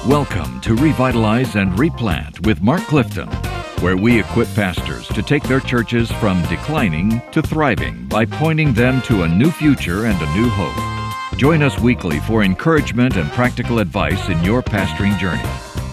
Welcome to Revitalize and Replant with Mark Clifton, where we equip pastors to take their churches from declining to thriving by pointing them to a new future and a new hope. Join us weekly for encouragement and practical advice in your pastoring journey.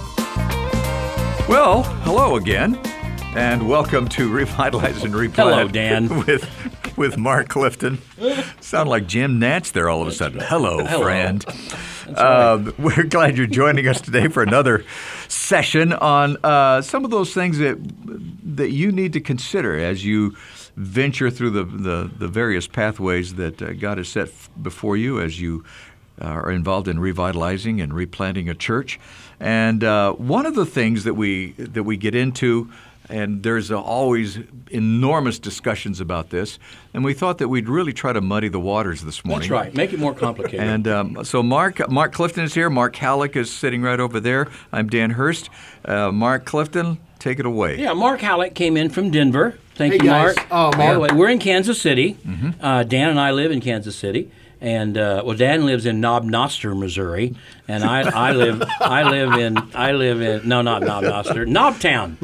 Well, hello again, and welcome to Revitalize and Replant. Hello, Dan. With Mark Clifton. Sound like Jim Nantz there all of a sudden. Hello. Friend. Right. We're glad you're joining us today for another session on some of those things that you need to consider as you venture through the various pathways that God has set before you as you are involved in revitalizing and replanting a church. And one of the things that we get into, and there's always enormous discussions about this, and we thought that we'd really try to muddy the waters this morning. That's right. Make it more complicated. And so Mark Clifton is here. Mark Halleck is sitting right over there. I'm Dan Hurst. Mark Clifton, take it away. Yeah, Mark Halleck came in from Denver. Thank you, guys. Mark. Oh, man. By the way, we're in Kansas City. Mm-hmm. Dan and I live in Kansas City. And Dan lives in Knob Noster, Missouri, and I live in not Knob Noster, Knobtown.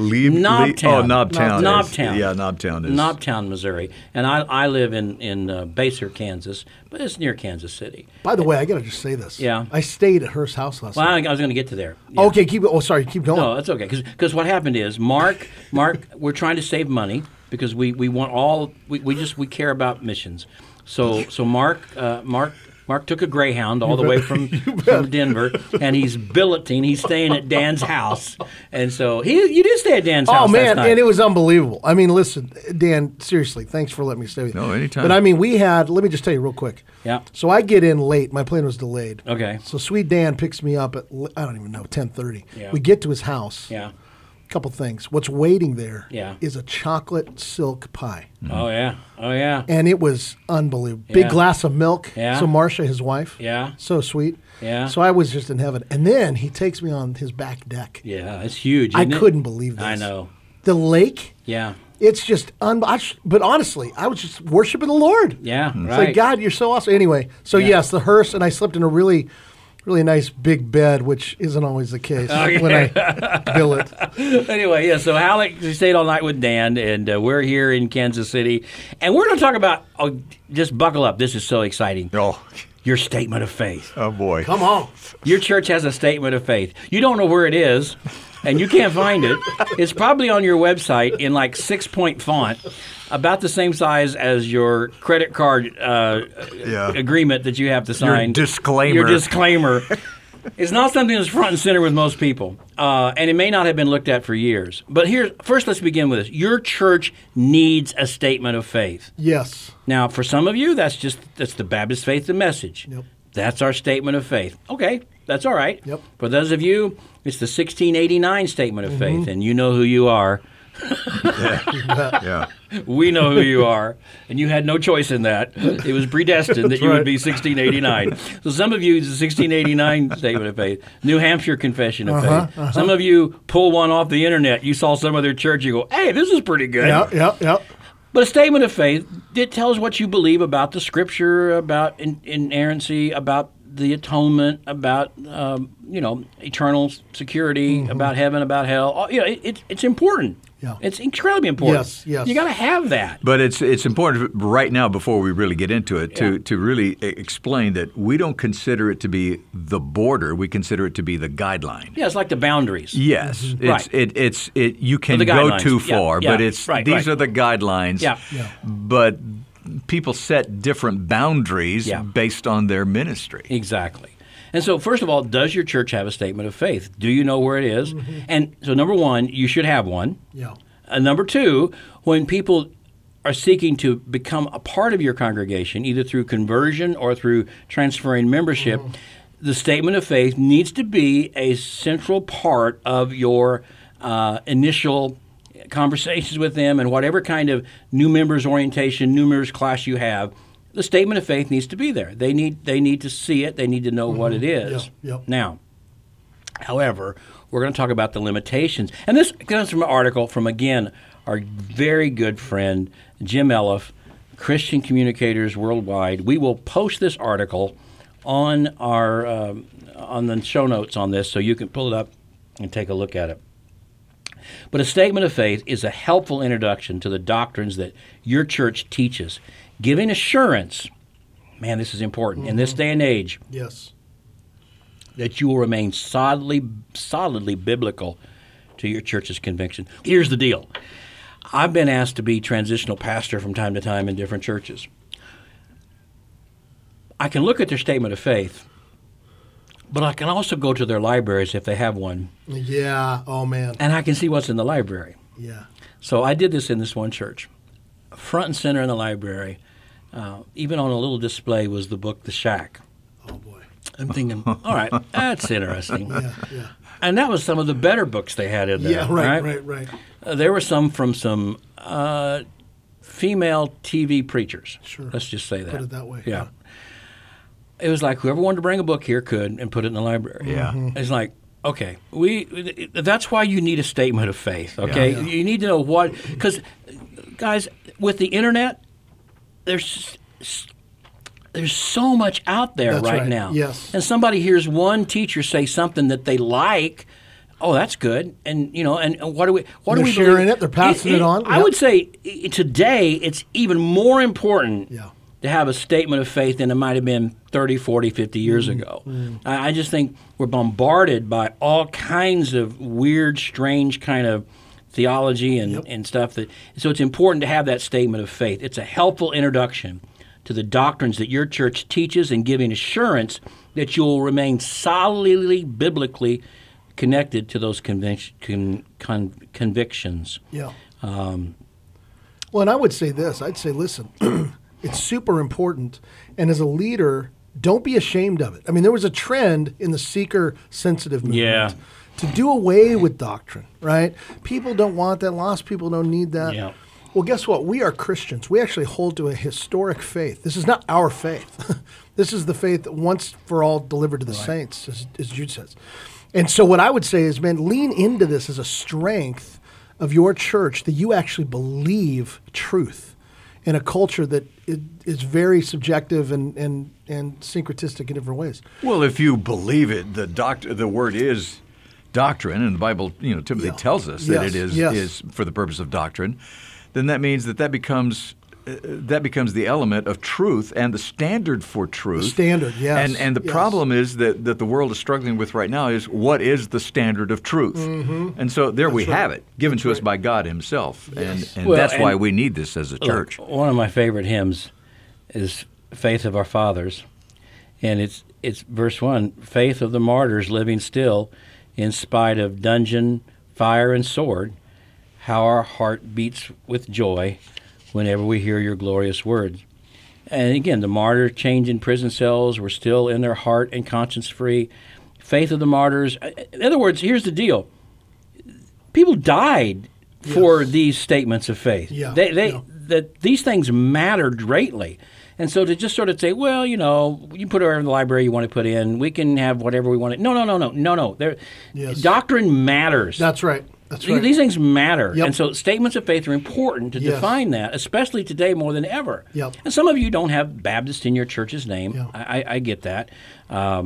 Knobtown. Yeah, Knobtown is Knobtown, Missouri, and I live in Baser, Kansas, but it's near Kansas City. By the way, I got to just say this. Yeah. I stayed at Hearst's house last night. I was going to get to there. Yeah. Okay, keep going. No, that's okay. Because what happened is Mark, we're trying to save money because we want we care about missions. So Mark took a Greyhound all the way from Denver, and he's billeting. He's staying at Dan's house, and so you did stay at Dan's house. Oh man, last night. and it was unbelievable. I mean, listen, Dan, seriously, thanks for letting me stay with you. No, anytime. But I mean, let me just tell you real quick. Yeah. So I get in late. My plane was delayed. Okay. So sweet Dan picks me up at 10:30. Yeah. We get to his house. Yeah. Couple things. What's waiting there is Yeah. a chocolate silk pie. Oh yeah. And it was unbelievable. Yeah. Big glass of milk. Yeah. So Marcia, his wife. Yeah. So sweet. Yeah. So I was just in heaven. And then he takes me on his back deck. Yeah, it's huge. I isn't it? couldn't believe this. I know. The lake. Yeah. It's just but honestly, I was just worshiping the Lord. Yeah. It's Right. like, God, you're so awesome. Anyway, so yes, the hearse, and I slept in a really nice big bed, which isn't always the case when I bill it. Anyway, yeah, so Halleck stayed all night with Dan, and we're here in Kansas City. And we're going to talk about, just buckle up, this is so exciting, your statement of faith. Oh, boy. Come on. Your church has a statement of faith. You don't know where it is, and you can't find it. It's probably on your website in like 6-point font, about the same size as your credit card agreement that you have to sign. Your disclaimer. It's not something that's front and center with most people, and it may not have been looked at for years. But first let's begin with this. Your church needs a statement of faith. Yes. Now, for some of you, that's the Baptist Faith the Message. Yep. That's our statement of faith. Okay, that's all right. Yep. For those of you, it's the 1689 statement of faith, and you know who you are. Yeah. We know who you are, and you had no choice in that. It was predestined that you would be 1689. So some of you, it's the 1689 statement of faith, New Hampshire Confession of Faith. Some of you pull one off the internet. You saw some other church, you go, hey, this is pretty good. Yep. But a statement of faith, it tells what you believe about the Scripture, about inerrancy, about the atonement, about eternal security, about heaven, about hell. It's important. Yeah. It's incredibly important. Yes. You got to have that. But it's important right now, before we really get into it, to really explain that we don't consider it to be the border. We consider it to be the guideline. Yeah, it's like the boundaries. Yes, Right. You can The go guidelines. too far, Yeah. but these are the guidelines. Yeah. But people set different boundaries based on their ministry. Exactly. And so, first of all, does your church have a statement of faith? Do you know where it is? And so, number one, you should have one. Yeah. Number two, when people are seeking to become a part of your congregation, either through conversion or through transferring membership, the statement of faith needs to be a central part of your initial conversations with them, and whatever kind of new members orientation, new members class you have. The statement of faith needs to be there. They need to see it. They need to know what it is. Yep. Now, however, we're going to talk about the limitations. And this comes from an article from, again, our very good friend, Jim Elliff, Christian Communicators Worldwide. We will post this article on our on the show notes on this, so you can pull it up and take a look at it. But a statement of faith is a helpful introduction to the doctrines that your church teaches, giving assurance, man, this is important, in this day and age, Yes. that you will remain solidly biblical to your church's conviction. Here's the deal. I've been asked to be transitional pastor from time to time in different churches. I can look at their statement of faith, but I can also go to their libraries if they have one, Yeah. Oh, man. and I can see what's in the library. Yeah. So I did this in this one church. Front and center in the library, even on a little display, was the book The Shack. Oh, boy. I'm thinking, all right, that's interesting. Yeah. Yeah. And that was some of the better books they had in there. Yeah. Right. There were some from some female TV preachers. Sure. Let's just say that. Put it that way. Yeah. It was like whoever wanted to bring a book here could and put it in the library. Yeah. It's like, okay, that's why you need a statement of faith, okay? Yeah. You need to know what, because, guys, with the internet, there's so much out there That's right. now. Yes. And somebody hears one teacher say something that they like, oh, that's good. And, you know, and what do we They're sharing it, they're passing it on. I Yep. would say today it's even more important Yeah. to have a statement of faith than it might have been 30, 40, 50 years ago. I just think we're bombarded by all kinds of weird, strange kind of theology and stuff. So it's important to have that statement of faith. It's a helpful introduction to the doctrines that your church teaches and giving assurance that you'll remain solidly biblically connected to those convictions. Yeah. Well, and I would say this. I'd say, listen, it's super important. And as a leader, don't be ashamed of it. I mean, there was a trend in the seeker-sensitive movement Yeah. to do away with doctrine, right? People don't want that. Lost people don't need that. Yeah. Well, guess what? We are Christians. We actually hold to a historic faith. This is not our faith. This is the faith that once for all delivered to the saints, as Jude says. And so what I would say is, man, lean into this as a strength of your church that you actually believe truth in a culture that is very subjective and syncretistic in different ways. Well, if you believe it, the word is doctrine, and the Bible, typically tells us that it is for the purpose of doctrine. Then that means that becomes the element of truth and the standard for truth. The standard, yes. And the problem is that the world is struggling with right now is what is the standard of truth? Mm-hmm. And so there we have it, given to us by God Himself. Yes. And that's why we need this as a church. Look, one of my favorite hymns is Faith of Our Fathers. And it's verse 1, faith of the martyrs living still in spite of dungeon, fire, and sword, how our heart beats with joy whenever we hear your glorious words. And again, the martyrs chained in prison cells were still in their heart and conscience free. Faith of the martyrs. In other words, here's the deal. People died for these statements of faith. That these things mattered greatly. And so to just sort of say, well, you put whatever in the library you want to put in. We can have whatever we want to. No. Doctrine matters. That's right. That's right. These things matter. Yep. And so statements of faith are important to define that, especially today more than ever. Yep. And some of you don't have Baptist in your church's name. Yeah. I get that. I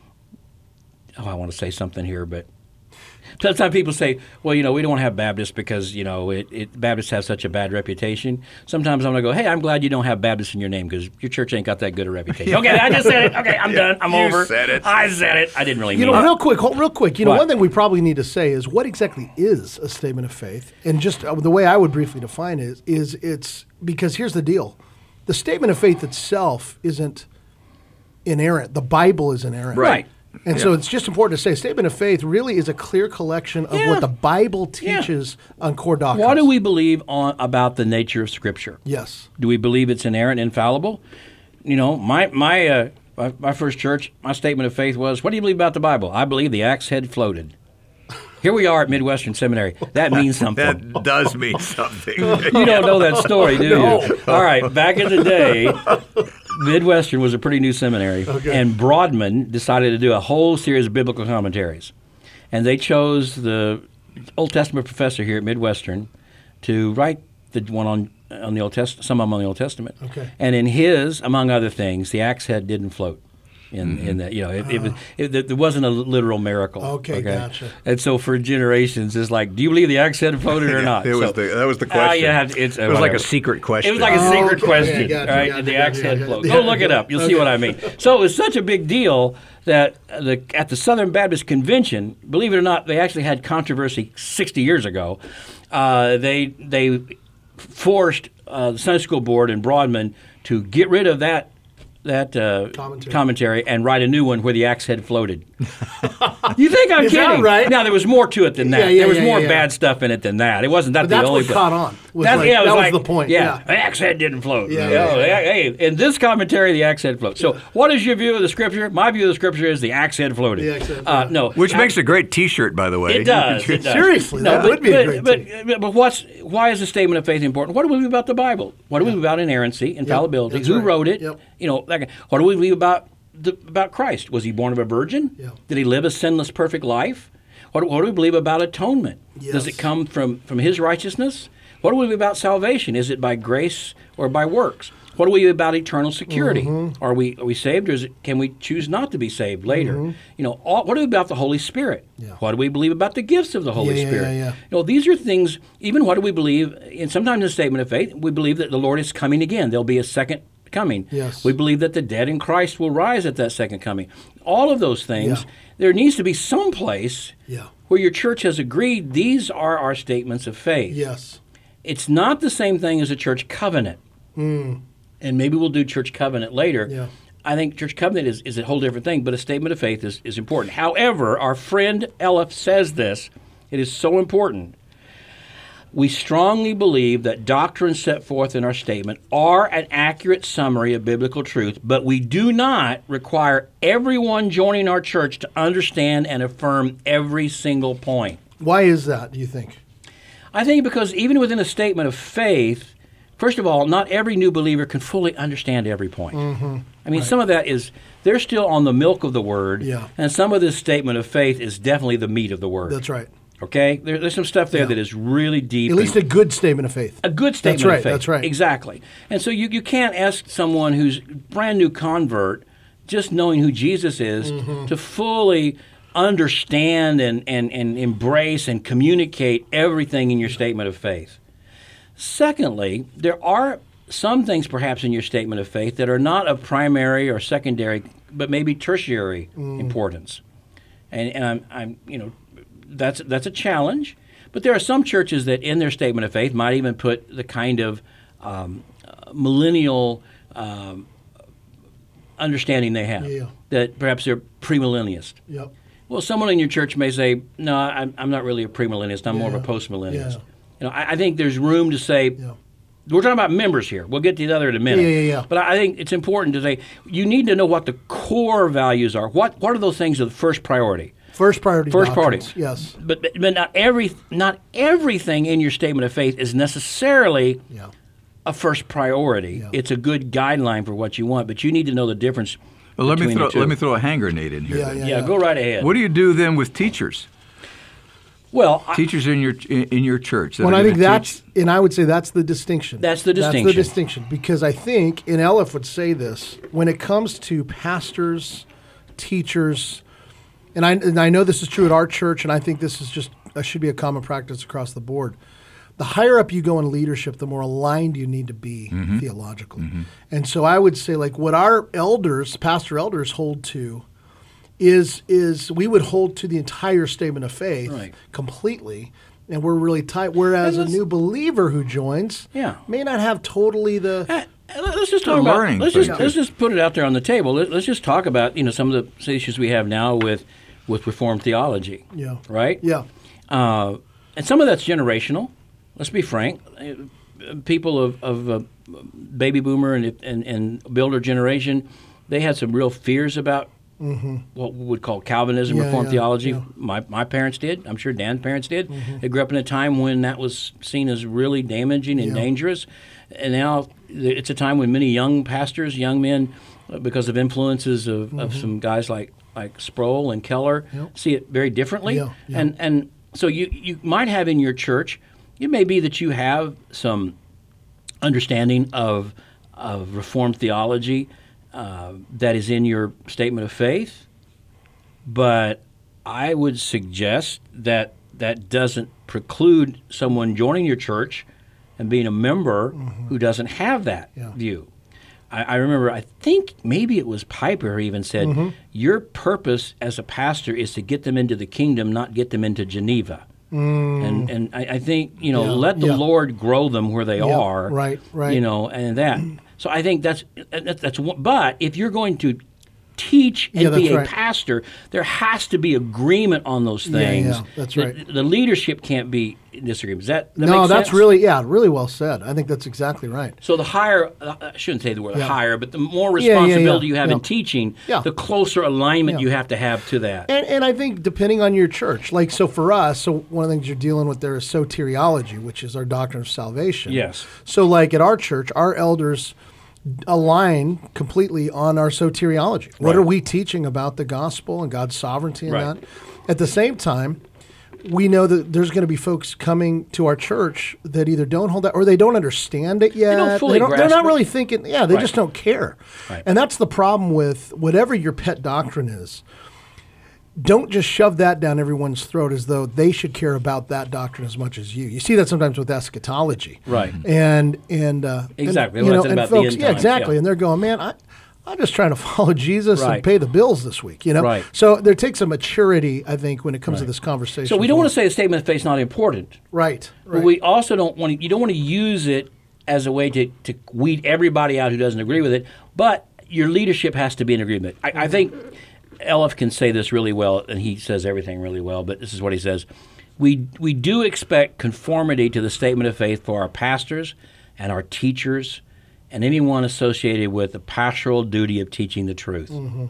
want to say something here, but sometimes people say, well, we don't want to have Baptists because, Baptists have such a bad reputation. Sometimes I'm going to go, hey, I'm glad you don't have Baptists in your name because your church ain't got that good a reputation. Okay, I just said it. Okay, I'm done. I'm over. You said it. I said it. I didn't really mean it. Real quick, What? one thing we probably need to say is what exactly is a statement of faith? And just the way I would briefly define it is it's because here's the deal. The statement of faith itself isn't inerrant. The Bible is inerrant. Right. And so it's just important to say a statement of faith really is a clear collection of what the Bible teaches on core doctrines. What do we believe about the nature of Scripture? Yes. Do we believe it's inerrant, infallible? My first church, my statement of faith was, what do you believe about the Bible? I believe the axe head floated. Here we are at Midwestern Seminary. That means something. That does mean something. You don't know that story, do you? All right, back in the day, Midwestern was a pretty new seminary, and Broadman decided to do a whole series of biblical commentaries. And they chose the Old Testament professor here at Midwestern to write the one on the Old Testament, some of them on the Old Testament. Okay. And in his, among other things, the axe head didn't float. in that, there wasn't a literal miracle. Okay, gotcha. And so for generations, it's like, do you believe the axe head floated or not? That was the question. It was like a secret question. It was like a secret question, gotcha, right? gotcha, The axe head gotcha. float. Go look it up. You'll see what I mean. So it was such a big deal that at the Southern Baptist Convention, believe it or not, they actually had controversy 60 years ago. They forced the Sunday School Board and Broadman to get rid of that commentary and write a new one where the axe head floated. You think I'm Is kidding? that right? Now, there was more to it than that. Yeah, there was more yeah. bad stuff in it than that. It wasn't that But the that's only. what caught on. That was That was the point. Yeah, the axe head didn't float. Yeah, Hey, in this commentary, the axe head floats. So, what is your view of the Scripture? My view of the Scripture is the axe head floated. The axe head floated. No, Which makes a great T-shirt, by the way. it does. It does. Seriously, that would be a great thing. But why is the statement of faith important? What do we believe about the Bible? What do we believe about inerrancy, infallibility? that's Who right. wrote it? Yep. What do we believe about Christ? Was he born of a virgin? Yeah. Did he live a sinless, perfect life? What do we believe about atonement? Does it Yes. come from his righteousness? What do we believe about salvation? Is it by grace or by works? What do we believe about eternal security? Mm-hmm. Are we saved, or can we choose not to be saved later? What do we believe about the Holy Spirit? Yeah. What do we believe about the gifts of the Holy Yeah, Spirit? yeah. These are things. Even what do we believe? And sometimes in a statement of faith, we believe that the Lord is coming again. There'll be a second coming. Yes. We believe that the dead in Christ will rise at that second coming. All of those things, Yeah. there needs to be some place Yeah. where your church has agreed these are our statements of faith. Yes. It's not the same thing as a church covenant. And maybe we'll do church covenant later. Yeah. I think church covenant is a whole different thing, but a statement of faith is important. However, our friend Elif says this. It is so important. We strongly believe that doctrines set forth in our statement are an accurate summary of biblical truth, but we do not require everyone joining our church to understand and affirm every single point. Why is that, do you think? I think because even within a statement of faith, first of all, not every new believer can fully understand every point. I mean, some of that is, they're still on the milk of the Word, Yeah. and some of this statement of faith is definitely the meat of the Word. That's right. Okay? There's some stuff there that is really deep. At least a good statement of faith. A good statement That's right, of faith. that's right. Exactly. And so you can't ask someone who's brand new convert, just knowing who Jesus is, to fully understand and embrace and communicate everything in your statement of faith. Secondly, there are some things perhaps in your statement of faith that are not of primary or secondary, but maybe tertiary importance. And I'm that's a challenge. But there are some churches that in their statement of faith might even put the kind of millennial understanding they have, that perhaps they're premillennialist. Yep. Well, someone in your church may say, no, I'm not really a premillennialist. I'm more of a postmillennialist. Yeah. I think there's room to say, we're talking about members here. We'll get to the other in a minute. Yeah. But I think it's important to say, you need to know what the core values are. What are those things of the first priority? First priority. First doctrines, priority. Yes. But not everything in your statement of faith is necessarily a first priority. Yeah. It's a good guideline for what you want, but you need to know the difference. Well, let between the two. me throw a hand grenade in here. then. Yeah, go right ahead. What do you do then with teachers? Well, Teachers in your church. that Well, are I gonna think that's, teach- and I would say that's the distinction. That's the That's distinction. the distinction, because I think, and Elif would say this, when it comes to pastors, teachers, and I know this is true at our church, and I think this is should be a common practice across the board. The higher up you go in leadership, the more aligned you need to be theologically. And so I would say, like, what our elders, pastor elders, hold to is we would hold to the entire statement of faith completely, and we're really tight. Whereas a new believer who joins may not have totally the. Let's just talk about. Let's just put it out there on the table. Let's just talk about some of the issues we have now with Reformed theology. Yeah. Right. Yeah. And some of that's generational. Let's be frank. People of baby boomer and builder generation, they had some real fears about what we would call Calvinism, Reformed theology. Yeah. My parents did. I'm sure Dan's parents did. They grew up in a time when that was seen as really damaging and dangerous. And now it's a time when many young pastors, young men, because of influences of some guys like Sproul and Keller, see it very differently. Yeah, yeah. And so you might have in your church, it may be that you have some understanding of Reformed theology, that is in your statement of faith, but I would suggest that that doesn't preclude someone joining your church and being a member who doesn't have that view. I remember, I think maybe it was Piper who even said, your purpose as a pastor is to get them into the kingdom, not get them into Geneva. And I think, let the Lord grow them where they are. Right. And that. So I think that's one. But if you're going to teach and be a pastor, there has to be agreement on those things. Yeah, that's right. The leadership can't be in disagreement. Does that no, make that's sense? really well said. I think that's exactly right. So the higher, I shouldn't say the word higher, but the more responsibility you have in teaching, the closer alignment you have to that. And I think depending on your church, like so for us, so one of the things you're dealing with there is soteriology, which is our doctrine of salvation. Yes. So like at our church, our elders align completely on our soteriology. What are we teaching about the gospel and God's sovereignty in that? At the same time, we know that there's going to be folks coming to our church that either don't hold that or they don't understand it yet. They don't fully grasp they're not it. really thinking, they just don't care. Right. And that's the problem with whatever your pet doctrine is. Don't just shove that down everyone's throat as though they should care about that doctrine as much as you. You see that sometimes with eschatology. Right. And exactly. And, What I said about folks, the end times, exactly. And they're going, man, I'm just trying to follow Jesus and pay the bills this week, Right. So there takes a maturity, I think, when it comes to this conversation. So we don't want to say a statement of faith is not important. Right. But we also don't want to use it as a way to weed everybody out who doesn't agree with it. But your leadership has to be in agreement. I think Elif can say this really well, and he says everything really well, but this is what he says. We do expect conformity to the statement of faith for our pastors and our teachers and anyone associated with the pastoral duty of teaching the truth.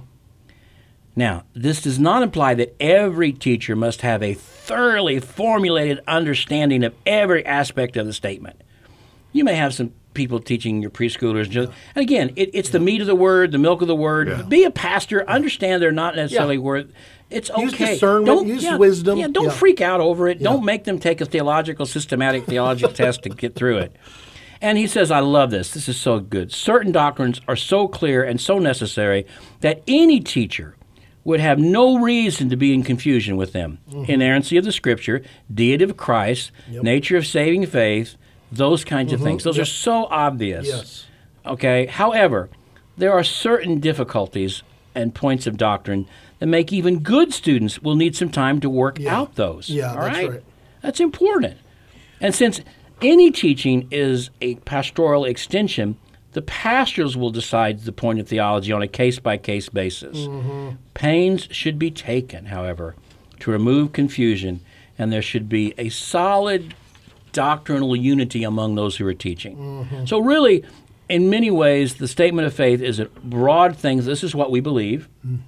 Now, this does not imply that every teacher must have a thoroughly formulated understanding of every aspect of the statement. You may have some people teaching your preschoolers. And again, it's the meat of the word, the milk of the word. Yeah. Be a pastor. Understand they're not necessarily worth. It's okay. Use discernment, use wisdom. Yeah, don't freak out over it. Don't make them take a systematic theological test to get through it. And he says, I love this. This is so good. Certain doctrines are so clear and so necessary that any teacher would have no reason to be in confusion with them. Inerrancy of the Scripture, deity of Christ, nature of saving faith, those kinds of things. Those are so obvious. Yes. Okay? However, there are certain difficulties and points of doctrine that make even good students will need some time to work out those. Yeah, all that's right. That's important. And since any teaching is a pastoral extension, the pastors will decide the point of theology on a case-by-case basis. Pains should be taken, however, to remove confusion, and there should be a solid doctrinal unity among those who are teaching. So really, in many ways, the statement of faith is a broad thing. This is what we believe.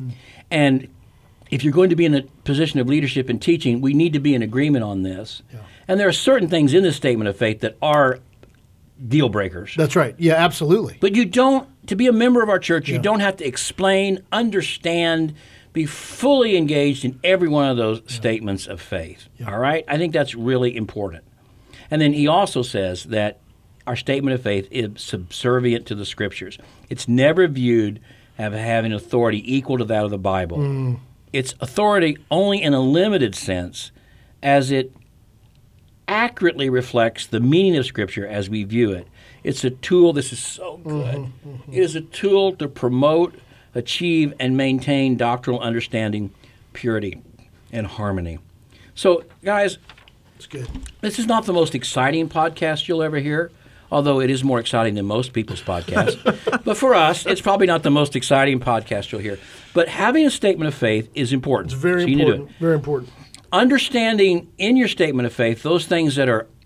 And if you're going to be in a position of leadership and teaching, we need to be in agreement on this. And there are certain things in this statement of faith that are deal breakers. That's right. Yeah, absolutely. But you don't, to be a member of our church, you don't have to explain, understand, be fully engaged in every one of those statements of faith. All right? I think that's really important. And then he also says that our statement of faith is subservient to the Scriptures. It's never viewed as having authority equal to that of the Bible. It's authority only in a limited sense, as it accurately reflects the meaning of Scripture as we view it. It's a tool, this is so good. It is a tool to promote, achieve, and maintain doctrinal understanding, purity, and harmony. So, guys, It's good. this is not the most exciting podcast you'll ever hear, although it is more exciting than most people's podcasts. But for us, it's probably not the most exciting podcast you'll hear. But having a statement of faith is important. It's very So you need to do it. important. Very important. Understanding in your statement of faith those things that are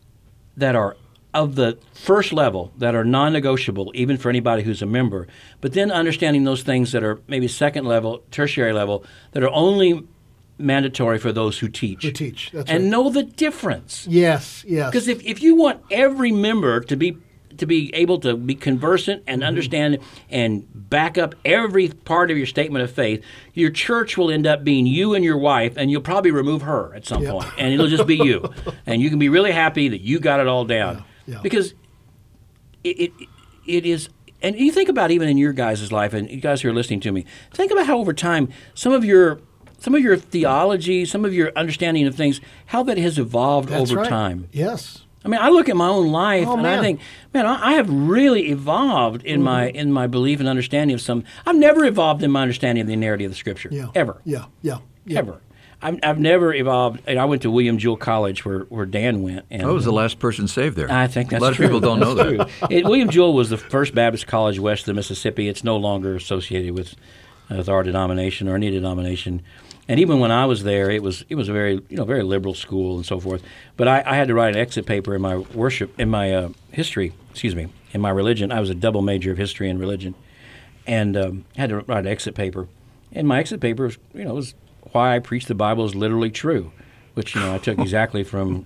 of the first level, that are non-negotiable, even for anybody who's a member, but then understanding those things that are maybe second level, tertiary level, that are only mandatory for those who teach. Who teach, that's and right. know the difference. Yes. Because if you want every member to be able to be conversant and understand and back up every part of your statement of faith, your church will end up being you and your wife, and you'll probably remove her at some point, and it'll just be you. And you can be really happy that you got it all down. Because it is and you think about even in your guys' life, and you guys who are listening to me, think about how over time some of your theology, some of your understanding of things, how that has evolved over time. Yes. I mean, I look at my own life and man. I think, man, I have really evolved in my belief and understanding of some. I've never evolved in my understanding of the narrative of the Scripture, ever. Yeah. Ever. I've never evolved, and I went to William Jewell College where Dan went. And I was the last person saved there. I think that's a lot true. of people don't know that. William Jewell was the first Baptist college west of the Mississippi. It's no longer associated with our denomination or any denomination. And even when I was there, it was a very liberal school and so forth. But I had to write an exit paper in my in my religion. I was a double major of history and religion, and had to write an exit paper. And my exit paper was why I preach the Bible is literally true, which I took exactly from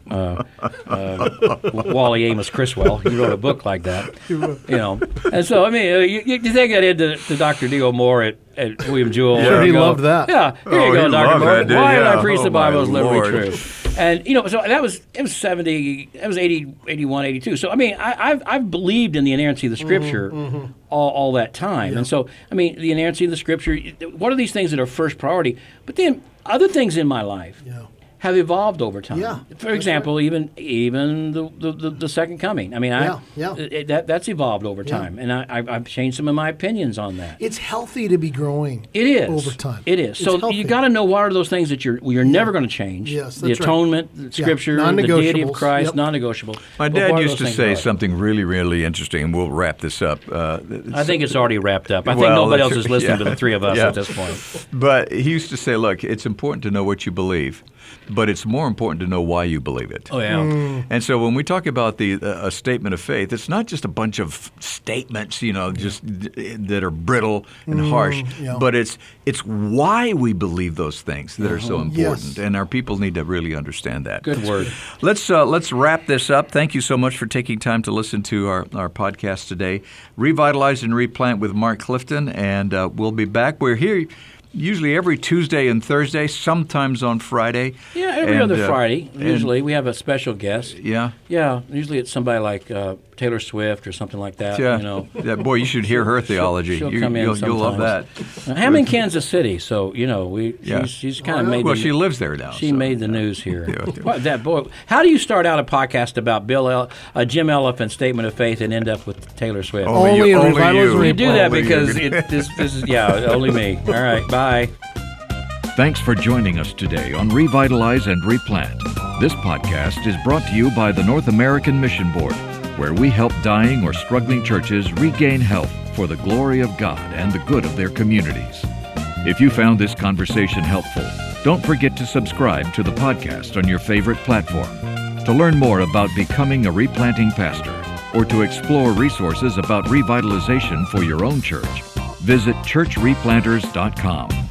Wally Amos Criswell. He wrote a book like that, And so I mean, you take that into Dr. D.O. Moore at William Jewell. Sure, he loved that. Yeah, here you go, Dr. Moore. Why did I preach the Bible is literally Lord. true? And so it was 70, that was 80, 81, 82. So I mean, I've believed in the inerrancy of the Scripture all that time. Yeah. And so I mean, the inerrancy of the Scripture. What are these things that are first priority? But then other things in my life. Yeah. Have evolved over time. Yeah, for example, even the second coming. I mean, that's evolved over time, and I've changed some of my opinions on that. It's healthy to be growing. It is over time. It is. So you got to know what are those things that you're never going to change. Yes, the atonement, the Scripture, the deity of Christ, non-negotiable. My dad used to say something really, really interesting, and we'll wrap this up. I think it's already wrapped up. I think nobody else is listening to the three of us at this point. But he used to say, look, it's important to know what you believe, but it's more important to know why you believe it. Oh, yeah. And so when we talk about a statement of faith, it's not just a bunch of statements, just that are brittle and harsh, but it's why we believe those things that are so important. And our people need to really understand that. Good word. Let's wrap this up. Thank you so much for taking time to listen to our podcast today. Revitalize and Replant with Mark Clifton, and we'll be back. We're here usually every Tuesday and Thursday, sometimes on Friday. Yeah, every other Friday. Usually we have a special guest. Yeah? Yeah, usually it's somebody like Taylor Swift or something like that. Yeah. Yeah, boy, you should hear her theology. She'll come in you'll love that. I'm in Kansas City, so she's kind of made. Well, she lives there now. She made the news here. How do you start out a podcast about Jim Elephant's statement of faith and end up with Taylor Swift? Only you. You do that because this is only me. All right, bye. Thanks for joining us today on Revitalize and Replant. This podcast is brought to you by the North American Mission Board, where we help dying or struggling churches regain health for the glory of God and the good of their communities. If you found this conversation helpful, don't forget to subscribe to the podcast on your favorite platform. To learn more about becoming a replanting pastor or to explore resources about revitalization for your own church, visit churchreplanters.com.